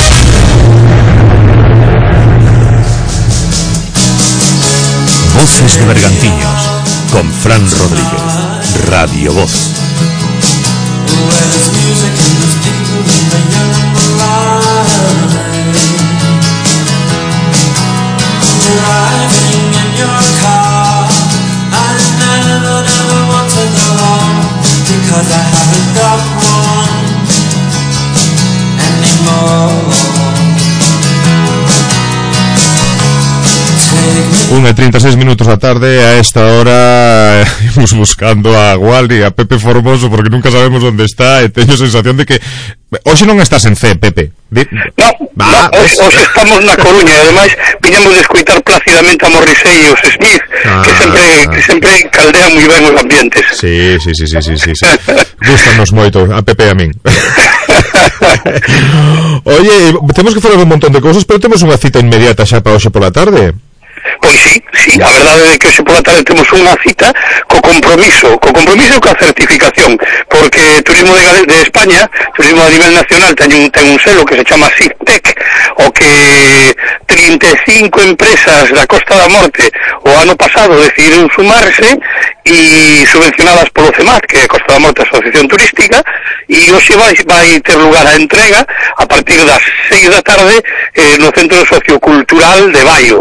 Voces de Bergantiños con Fran Rodríguez. Radio Voz. Una 36 minutos da tarde. A esta hora íbamos buscando a Wally, a Pepe Formoso, porque nunca sabemos onde está, e teño a sensación de que hoxe non estás en C, Pepe. Hoxe estamos na Coruña, e ademais viñamos de escoitar plácidamente a Morrissey e os Smith, que sempre caldean moi ben os ambientes. Sí. Gústanos moito, a Pepe e a min. Oye, temos que falar un montón de cousas, pero temos unha cita inmediata xa para hoxe pola tarde. Pois sí, a verdade é que hoxe pola tarde temos unha cita co compromiso coa certificación, porque Turismo de España, Turismo a nivel nacional, ten un selo que se chama SICTEC, o que 35 empresas da Costa da Morte o ano pasado decidiron sumarse e subvencionadas polo CEMAT, que é Costa da Morte Asociación Turística, e hoxe vai ter lugar a entrega a partir das 6 da tarde no Centro Sociocultural de Baio.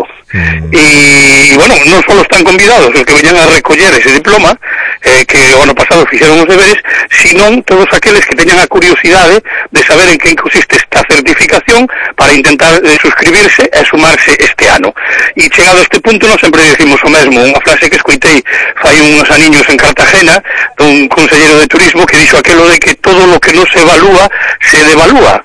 E, bueno, non só están convidados os que veñan a recoller ese diploma que o ano pasado fixeron os deberes, senón todos aqueles que teñan a curiosidade de saber en que consiste esta certificación para intentar suscribirse e sumarse este ano. E chegado a este punto, non sempre decimos o mesmo. Unha frase que escoitei fai uns aniños en Cartagena dun consellero de turismo que dixo aquelo de que todo lo que non se evalúa se devalúa.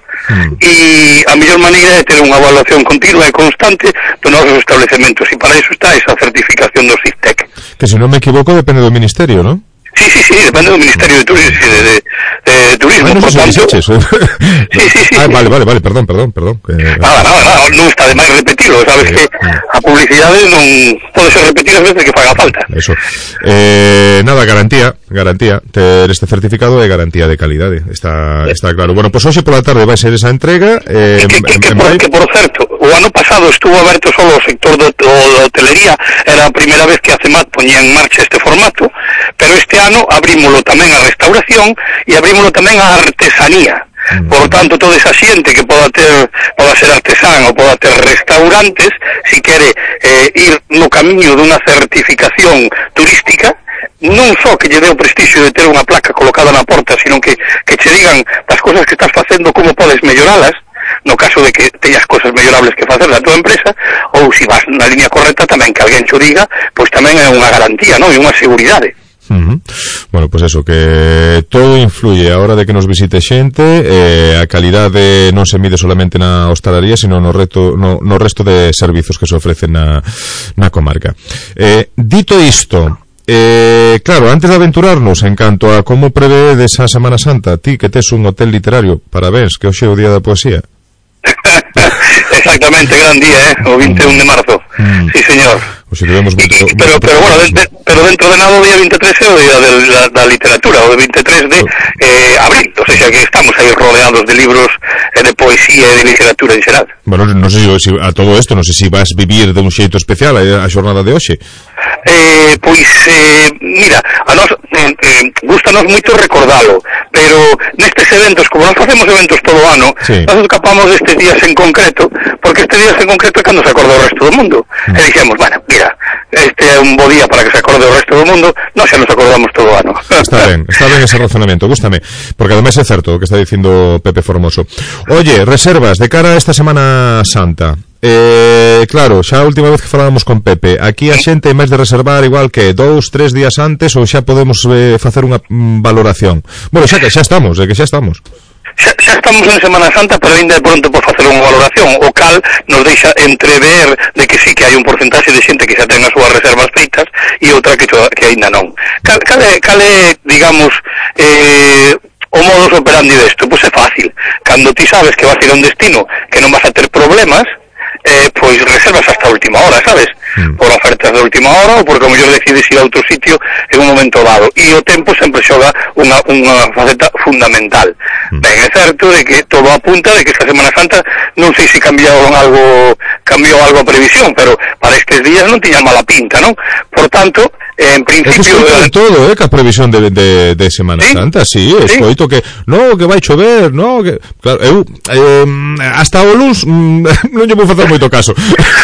E a mellor maneira é ter unha evaluación continua e constante dos nosos establecementos, e para iso está esa certificación do SICTEC. Que, se non me equivoco, depende do Ministerio, non? Sí, depende do Ministerio de Turismo, de Turismo, por tanto... Sí. Vale, perdón. Nada, non está de máis repetilo, sabes que a publicidade non pode ser repetida as veces que faga falta. Eso. Nada, garantía, ter este certificado é garantía de calidade, está claro. Bueno, pois hoxe pola tarde vai ser esa entrega. Que por certo, o ano pasado estuvo aberto solo o sector da hotelería, era a primeira vez que a CEMAT poñía en marcha este formato, pero este ano abrímolo tamén a restauración e abrímolo tamén a artesanía. Por tanto, toda esa xente que poda ser artesán ou poda ter restaurantes, si quere ir no camiño dunha certificación turística, non só que lle dé o prestixio de ter unha placa colocada na porta, sino que che digan das cousas que estás facendo, como podes melloralas, no caso de que teñas cosas mellorables que facer da tua empresa, ou se vas na línea correcta tamén que alguén xo diga, pois tamén é unha garantía, non? E unha seguridade. Bueno, pues eso, que todo influye a hora de que nos visite xente, a calidade non se mide solamente na hostalería, sino no resto de servizos que se ofrecen na comarca. Dito isto, claro, antes de aventurarnos en canto a como prevé desa Semana Santa, ti que tes un hotel literario, parabéns, que hoxe é o día da poesía. Exactamente, gran día, o 21 de marzo. Sí, señor. Hoxe tivemos pero bueno, pero dentro de nada o día 23 é o día da literatura, o de 23 de abril, o sea que estamos aí rodeados de libros de poesía e de literatura en xeral. Bueno, non sei se a todo isto, non sei se vas vivir de un xeito especial a xornada de hoxe. Mira, a nos gustanos moito recordalo, pero nestes eventos, como nós facemos eventos todo o ano, nós escapamos destes días en concreto, porque estes días en concreto é cando se acorda o resto do mundo. E dixemos, bueno, mira, este é un bo día para que se acorde o resto do mundo, nós xa nos acordamos todo o ano. Está ben ese razonamento, gústame, porque ademais é certo o que está dicindo Pepe Formoso. Oye, reservas de cara a esta Semana Santa. Claro, xa a última vez que falábamos con Pepe, aquí a xente, en vez de reservar igual que 2-3 días antes, ou xa podemos facer unha valoración. Bueno, xa estamos. Xa estamos en Semana Santa, pero ainda é pronto por facer unha valoración, o cal nos deixa entrever de que sí que hai un porcentaxe de xente que xa ten as súas reservas feitas e outra que ainda non. Cal é, digamos, o modus operandi desto? Pois é fácil. Cando ti sabes que vas a ir a un destino que non vas a ter problemas, pois reservas hasta a última hora, sabes? Por ofertas de última hora ou porque a mellor decides ir a outro sitio en un momento dado, e o tempo sempre xoga unha faceta fundamental. Ben, é certo de que todo apunta de que esta Semana Santa non sei se cambiou algo a previsión, pero para estes días non tiña mala pinta, non? Por tanto, en principio é que todo, que a previsión de Semana Santa, escoito que que vai chover, que claro, eu hasta o luns non lle vou facer moito caso.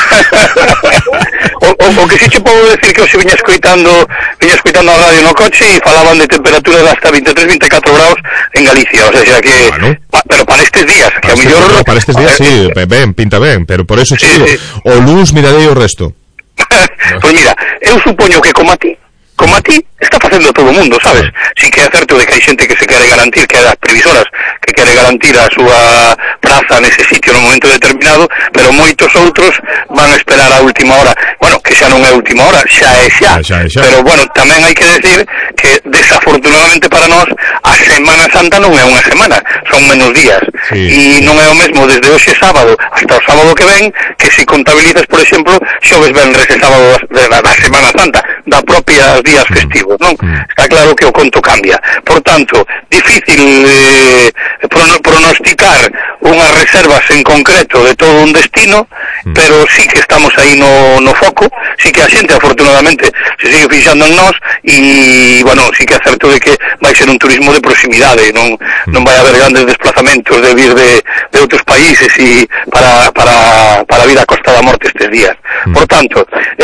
O que si che podo decir que hoxe viña escoitando a radio no coche e falaban de temperaturas hasta 23-24 graus en Galicia, o sea que pero para estes días, que a mellor para estes días ben, pinta ben, pero por eso digo, o luns mirarei o resto. Pois mira, eu supoño que como a ti está facendo todo o mundo, sabes? Si que é certo de que hai xente que se quere garantir, que as previsoras que quere garantir a súa praza nese sitio no momento determinado, pero moitos outros van a esperar a última hora. Bueno, que xa non é última hora, xa é xa. Pero bueno, tamén hai que decir que desafortunadamente para nós a Semana Santa non é unha semana, son menos días. E non é o mesmo desde hoxe sábado hasta o sábado que ven, que se contabilizas, por exemplo, xoves, venres e sábado da Semana Santa, da propia días festivos, non? Está claro que o conto cambia. Por tanto, difícil pronosticar unhas reservas en concreto de todo un destino, pero sí que estamos aí no foco, sí que a xente afortunadamente se sigue fixando en nós e, bueno, sí que é certo de que vai ser un turismo de proximidade, non vai haber grandes desplazamentos de vir de outros países e para vir a Costa da Morte estes días. Por tanto,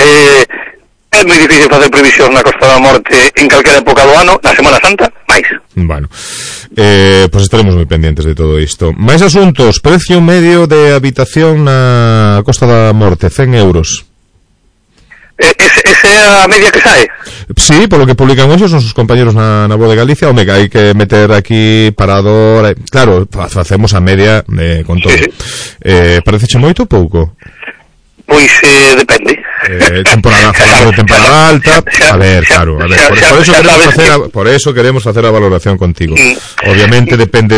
é moi difícil facer previsión na Costa da Morte en calquera época do ano, na Semana Santa, máis. Bueno, pues estaremos moi pendientes de todo isto. Máis asuntos, precio medio de habitación na Costa da Morte, 100 euros. Esa é a media que sae? Sí, por lo que publican hoxe os nosos compañeros na Voz de Galicia. Home, que hai que meter aquí parador. Claro, facemos a media con todo. Pareceche moito ou pouco? Pois depende. Falando de temporada alta, a ver, por eso queremos facer a valoración contigo. Obviamente depende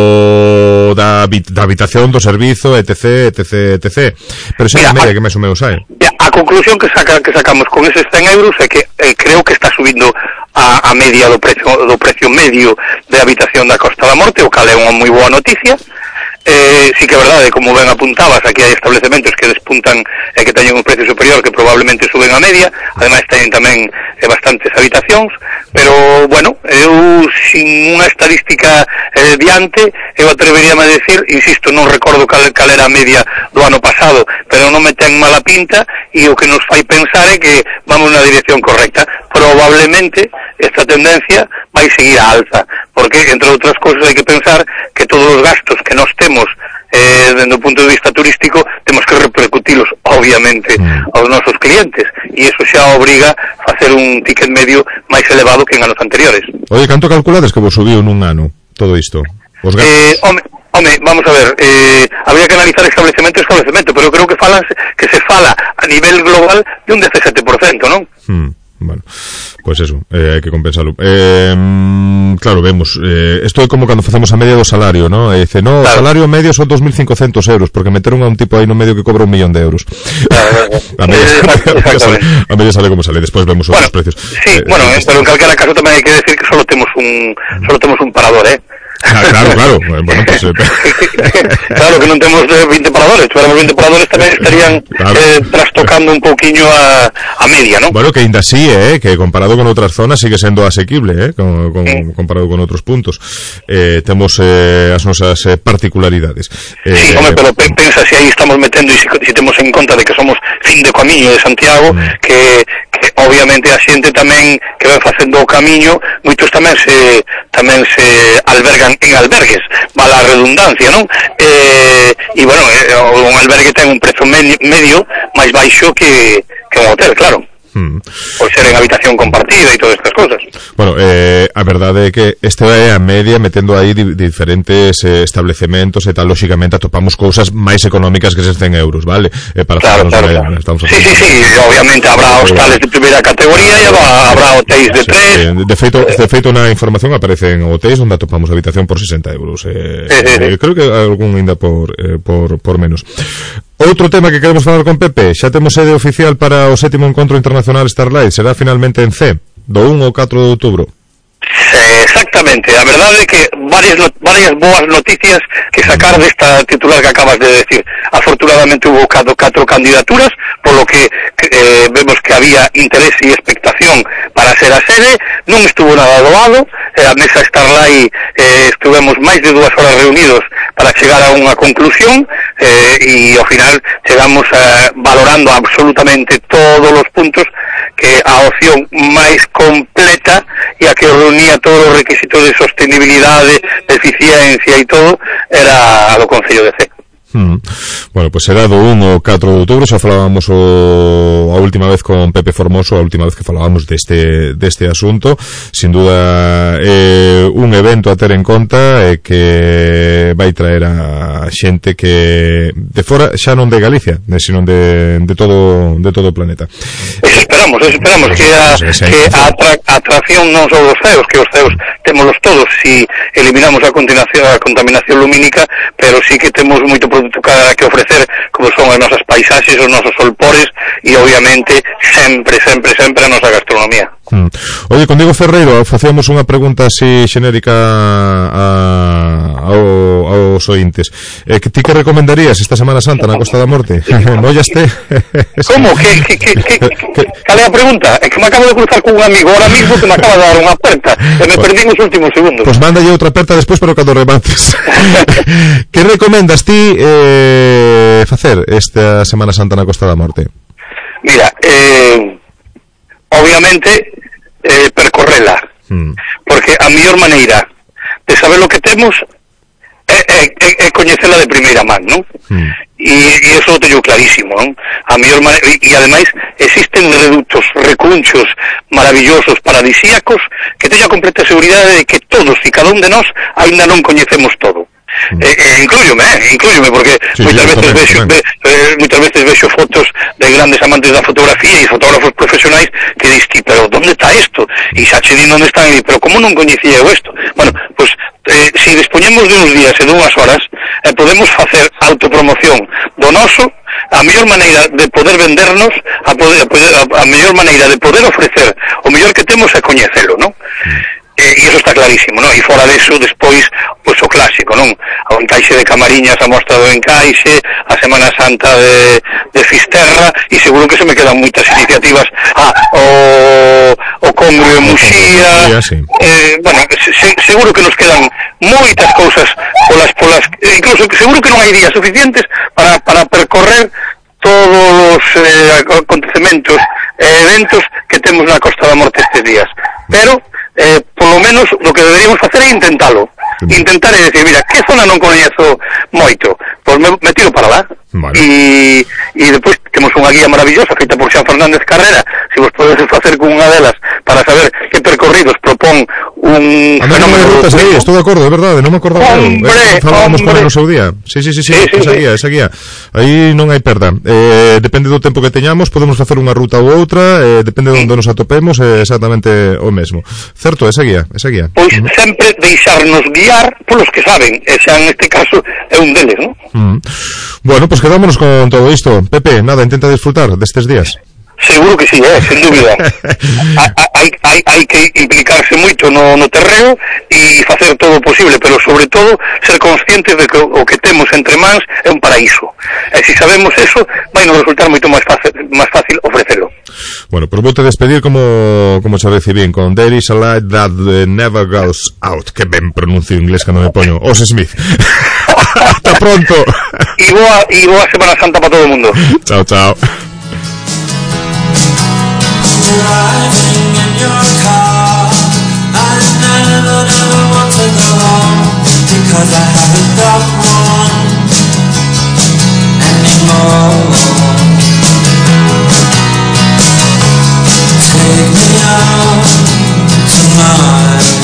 da habitación, do servizo, etc. Pero xa a media que máis ou menos hai. A conclusión que sacamos con eses 100 euros é que creo que está subindo a media do precio medio de habitación da Costa da Morte, o cal é unha moi boa noticia. Sí que é verdade, como ben apuntabas, aquí hai establecementos que despuntan e que teñen un precio superior que probablemente suben a media, ademais teñen tamén bastantes habitacións, pero, bueno, eu sin unha estadística diante, eu atreveríame a decir, insisto, non recordo cal era a media do ano pasado, pero non me ten mala pinta e o que nos fai pensar é que vamos na dirección correcta. Probablemente esta tendencia vai seguir a alza, porque, entre outras cousas, hai que pensar que todos os gastos que nós temos desde o punto de vista turístico temos que repercutilos, obviamente, aos nosos clientes, e iso xa obriga a facer un ticket medio máis elevado que en anos anteriores. Oye, canto calculades que vos subiu nun ano todo isto? Os gastos? Home, vamos a ver, habría que analizar establecemento, pero creo que se fala a nivel global de un 17%, non? Bueno, pues eso, hai que compensarlo. Claro, vemos, isto é como cando facemos a media do salario, ¿no? Dice, no, o salario medio son 2.500 euros, porque meteron a un tipo aí no medio que cobra 1.000.000 de euros. A media sale como sale, despois vemos outros precios. Sí, bueno, pero en calquera caso tamén hai que decir que solo temos un parador, Claro, bueno, pues claro que non temos 20 paradores, se tuéramos 20 paradores tamén estarían trastocando un pouquiño a media, ¿no? Bueno, que ainda así, que comparado con outras zonas sigue sendo asequible, comparado con outros puntos. Temos as nosas particularidades. Sí, home, pero pensa se aí estamos metendo e se temos en conta de que somos fin de camiño de Santiago, que obviamente a xente tamén que vai facendo o camiño, moitos tamén se albergan en albergues, vale a redundancia, non? E bueno, un albergue ten un prezo medio máis baixo que un hotel, claro. Por ser en habitación compartida e todas estas cosas. Bueno, a verdade é que esta é a media metendo aí diferentes establecementos e tal, lógicamente atopamos cousas máis económicas que eses 100 euros, vale? Para claro. Sí, obviamente habrá hostales de primeira categoría e habrá hotéis de 3. De feito na información aparecen hotéis onde atopamos habitación por 60 euros. Creo que algún ainda por menos. Outro tema que queremos falar con Pepe, xa temos sede oficial para o 7º Encontro Internacional Starlight, será finalmente en C, do 1 ao 4 de outubro. Exactamente, a verdade é que varias boas noticias que sacar desta titular que acabas de decir. Afortunadamente hubo 4 candidaturas, polo que vemos que había interés e expectación para ser a sede, non estuvo nada doado, a mesa Starlight estuvemos máis de 2 horas reunidos para chegar a unha conclusión e ao final chegamos valorando absolutamente todos os puntos que a opción máis completa e a que reunía todos os requisitos de sostenibilidade, de eficiencia e todo era a do Concello de C. Bueno, pues será do 1 ao 4 de outubro. Xa falábamos a última vez con Pepe Formoso, a última vez que falábamos deste asunto. Sin duda un evento a ter en conta e que vai traer a xente que de fora, xa non de Galicia, sino de todo o planeta. Esperamos que a atracción non son os ceos, que os ceos témolos todos si eliminamos a contaminación lumínica, pero sí que temos moito produto que ofrecer, como son as nosas paisaxes, os nosos solpores e obviamente sempre a nosa gastronomía. Oye, con Diego Ferreiro facíamos unha pregunta así xenérica aos ointes. Que ti que recomendarías esta Semana Santa na Costa da Morte? Mollaste? Como? Cal é a pregunta? É que me acabo de cruzar con un amigo ahora mismo que me acaba de dar unha aperta e me perdí nos últimos segundos. Pois mándalle outra aperta despois, pero cando remates. Que recomendas ti facer esta Semana Santa na Costa da Morte? Mira, obviamente percorrela, porque a mellor maneira de saber o que temos é coñecela de primeira man, non? E eso o teño clarísimo, non? A mellor maneira, e ademais existen redutos, recunchos maravillosos, paradisíacos, que teño a completa seguridade de que todos e cada un de nós aínda non coñecemos todo. Inclúyome porque moitas veces vexo fotos de grandes amantes da fotografía e fotógrafos profesionais que diste, pero ¿dónde está isto? E xa che din onde están e pero como non coñecía eu isto? Bueno, pues si dispoñemos de uns días e de unhas horas podemos facer autopromoción do noso, a mellor maneira de poder vendernos, a mellor maneira de poder ofrecer o mellor que temos é coñecelo, non? E iso está clarísimo, non? E fora deso, despois, pois o clásico, non? O encaixe de Camariñas, a mostra do encaixe, a Semana Santa de Fisterra, e seguro que se me quedan moitas iniciativas. O Congrio de Muxía, bueno, seguro que nos quedan moitas cousas polas incluso seguro que non hai días suficientes para percorrer todos os acontecementos e eventos que temos na Costa da Morte estes días, pero polo menos o que deberíamos facer é intentalo. Intentar é decir, mira, que zona non coñezo moito, pois me tiro para lá. E depois temos unha guía maravillosa feita por Xan Fernández Carrera, se vos podedes facer con unha delas para saber que percorridos propón un un fenómeno. Estou de acordo, é verdade, non me acordaba. Falábamos con el no seu día. Sí, esa guía. Aí non hai perda. Depende do tempo que teñamos, podemos facer unha ruta ou outra, depende de onde nos atopemos, é exactamente o mesmo. Certo, esa guía. Pois sempre deixarnos guiar polos que saben, e xa neste caso é un deles, non? Bueno, pues quedámonos con todo isto. Pepe, nada, intenta disfrutar destes días. Seguro que sí, sen dúbida. Hai que implicarse moito no terreo e facer todo o posible, pero sobre todo ser conscientes de que o que temos entre mans é un paraíso. E se sabemos eso, vai nos resultar moito máis fácil ofrecelo. Bueno, pues vou te despedir como xa recibín, con There is a light that never goes out. Que ben pronuncio inglés que non me poño. Os Smith. Hasta pronto. E boa Semana Santa para todo o mundo. Chao. Driving in your car, I never want to go home, because I haven't got one anymore. Take me out tonight,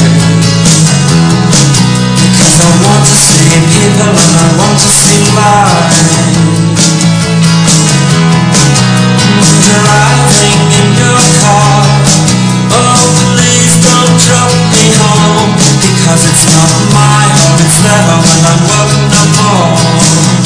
because I want to see people and I want to see light. Driving in your car, oh please don't drop me home, because it's not my home, it's their home and I'm welcome no more.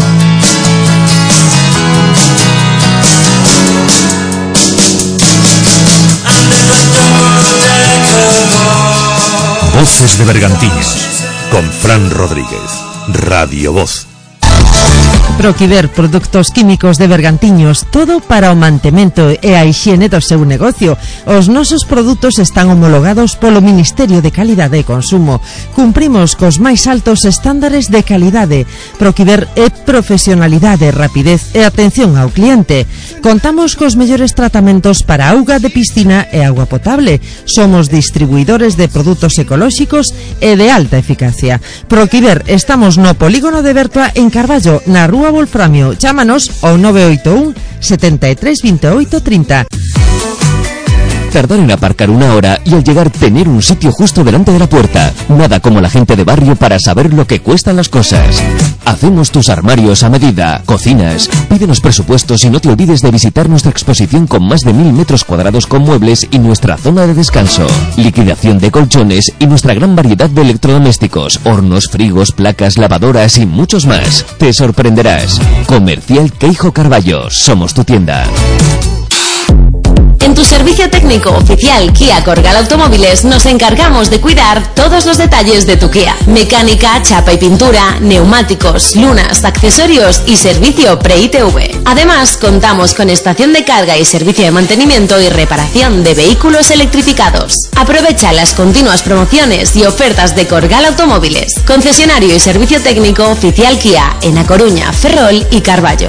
And in a double-decker bus. Voces de Bergantiños, con Fran Rodríguez, Radio Voz. Proquiver Produtos Químicos de Bergantiños, todo para o mantemento e a hixiene do seu negocio. Os nosos produtos están homologados polo Ministerio de Calidade e Consumo. Cumprimos cos máis altos estándares de calidade. Proquiver é profesionalidade, rapidez e atención ao cliente. Contamos cos mellores tratamentos para auga de piscina e agua potable. Somos distribuidores de produtos ecolóxicos e de alta eficacia. Proquiver, estamos no Polígono de Bertoa en Carballo, na Rúa Wolframio. Chámanos ao 981 73 28 30. Tardar en aparcar una hora y al llegar tener un sitio justo delante de la puerta. Nada como la gente de barrio para saber lo que cuestan las cosas. Hacemos tus armarios a medida, cocinas. Pídenos presupuestos y no te olvides de visitar nuestra exposición con más de 1000 metros cuadrados con muebles y nuestra zona de descanso. Liquidación de colchones y nuestra gran variedad de electrodomésticos, hornos, frigos, placas, lavadoras y muchos más. Te sorprenderás. Comercial Queijo Carballo. Somos tu tienda. En tu servicio técnico oficial Kia Corgal Automóviles nos encargamos de cuidar todos los detalles de tu Kia. Mecánica, chapa y pintura, neumáticos, lunas, accesorios y servicio pre-ITV. Además, contamos con estación de carga y servicio de mantenimiento y reparación de vehículos electrificados. Aprovecha las continuas promociones y ofertas de Corgal Automóviles. Concesionario y servicio técnico oficial Kia en A Coruña, Ferrol y Carballo.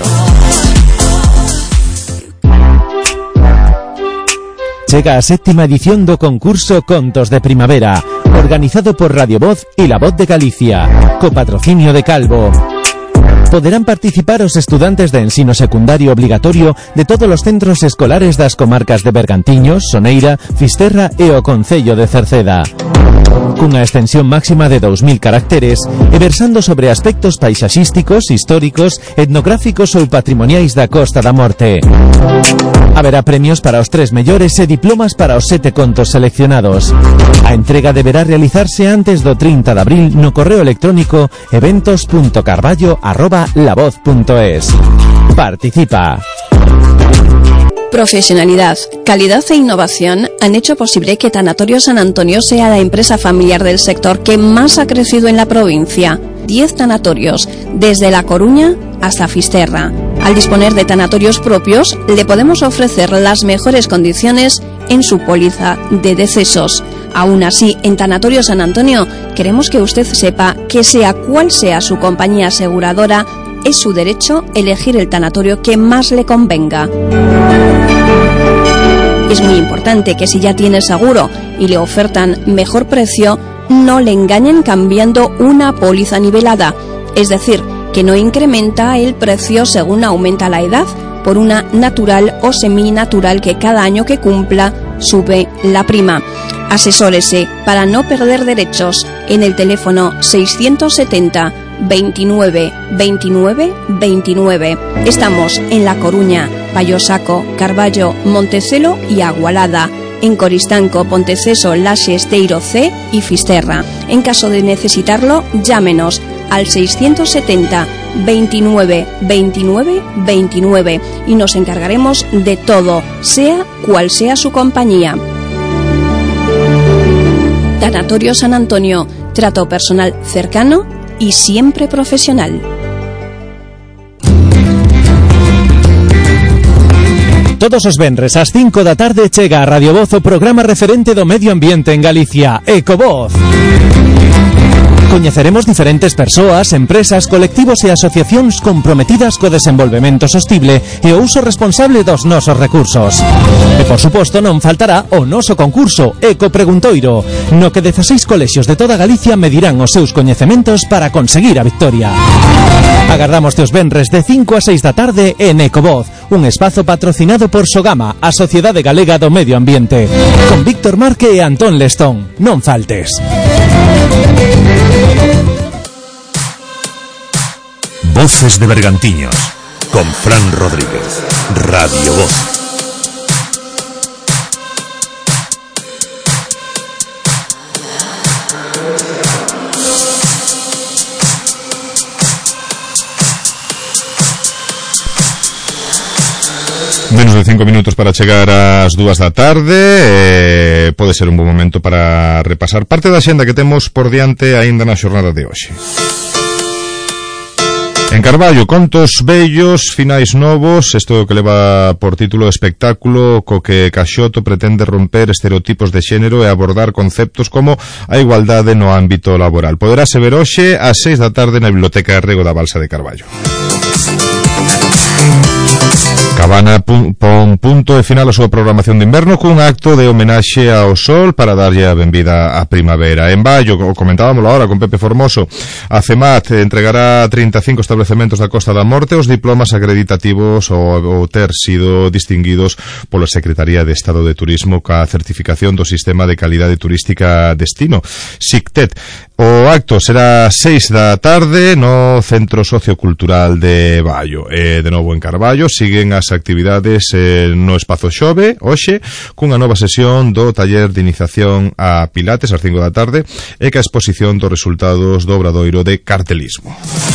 Chega a 7ª edición do concurso Contos de Primavera, organizado por Radio Voz e La Voz de Galicia, co patrocinio de Calvo. Poderán participar os estudantes de ensino secundario obligatorio de todos os centros escolares das comarcas de Bergantiños, Soneira, Fisterra e o concello de Cerceda. Cunha extensión máxima de 2000 caracteres e versando sobre aspectos paisaxísticos, históricos, etnográficos ou patrimoniais da Costa da Morte. Haberá premios para os 3 mellores e diplomas para os 7 contos seleccionados. A entrega deberá realizarse antes do 30 de abril no correo electrónico eventos.carballo@lavoz.es. Participa. Profesionalidad, calidad e innovación han hecho posible que Tanatorio San Antonio sea la empresa familiar del sector que más ha crecido en la provincia. 10 tanatorios, desde La Coruña hasta Fisterra. Al disponer de tanatorios propios, le podemos ofrecer las mejores condiciones en su póliza de decesos. Aún así, en Tanatorio San Antonio, queremos que usted sepa que sea cual sea su compañía aseguradora, es su derecho elegir el tanatorio que más le convenga. Es muy importante que si ya tiene seguro y le ofertan mejor precio, no le engañen cambiando una póliza nivelada, es decir, que no incrementa el precio según aumenta la edad, por una natural o seminatural que cada año que cumpla sube la prima. Asesórese para no perder derechos en el teléfono 670 29 29 29. Estamos en La Coruña, Payosaco, Carballo, Montecelo y Agualada. En Coristanco, Ponteceso, Laxe, Esteiro C y Fisterra. En caso de necesitarlo, llámenos al 670 29 29 29 y nos encargaremos de todo, sea cual sea su compañía. Tanatorio San Antonio, trato personal cercano y siempre profesional. Todos os venres ás 5 da tarde chega a Radio Voz o programa referente do medio ambiente en Galicia, Ecovoz. Coñeceremos diferentes persoas, empresas, colectivos e asociacións comprometidas co desenvolvemento sostible e o uso responsable dos nosos recursos. E, por suposto, non faltará o noso concurso Eco Preguntoiro, no que 16 colexios de toda Galicia medirán os seus coñecementos para conseguir a victoria. Agardamos os venres de 5 a 6 da tarde en Ecovoz, un espazo patrocinado por Sogama, a Sociedade Galega do Medio Ambiente, con Víctor Marque e Antón Lestón. Non faltes. Voces de Bergantiños, con Fran Rodríguez, Radio Voz. Menos de 5 minutos para chegar ás 2 da tarde. Pode ser un bom momento para repasar parte da xenda que temos por diante aínda na xornada de hoxe. En Carballo, contos vellos, finais novos. Isto que leva por título espectáculo co que Caxoto pretende romper estereotipos de xénero e abordar conceptos como a igualdade no ámbito laboral. Poderase ver hoxe ás 6 da tarde na Biblioteca Rego da Balsa de Carballo. Cabana pon punto e final a súa programación de inverno cun acto de homenaxe ao sol para darlle a benvida á primavera. En Baio, comentábamos agora con Pepe Formoso, a CEMAT entregará a 35 establecementos da Costa da Morte os diplomas acreditativos ou ter sido distinguidos pola Secretaría de Estado de Turismo ca certificación do Sistema de Calidade Turística Destino, SICTET. O acto será 6 da tarde no Centro Sociocultural de Baio. De novo en Carballo siguen as actividades no Espazo Xove hoxe cunha nova sesión do taller de iniciación a Pilates ás 5 da tarde e ca exposición dos resultados do obradoiro de cartelismo.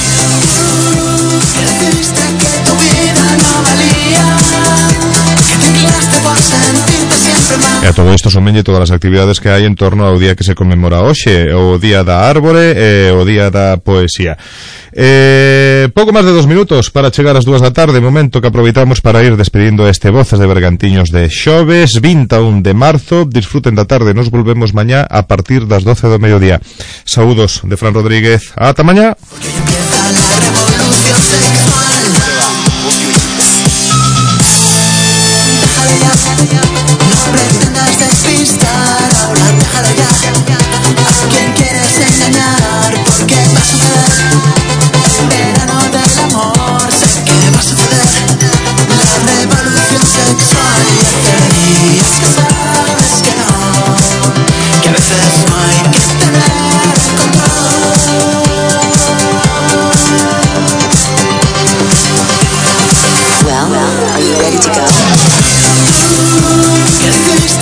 E a todo isto somenlle todas as actividades que hai en torno ao día que se conmemora hoxe, o Día da Árbore e o Día da Poesía. Pouco máis de 2 minutos para chegar ás 2 da tarde, momento que aproveitamos para ir despedindo este Voces de Bergantiños de xoves 21 de marzo. Disfruten da tarde, nos volvemos mañá a partir das 12 do mediodía. Saúdos de Fran Rodríguez, ata mañá. Are you ready to go?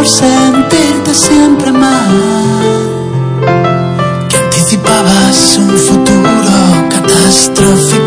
por sentirte siempre mal, que anticipabas un futuro catastrófico.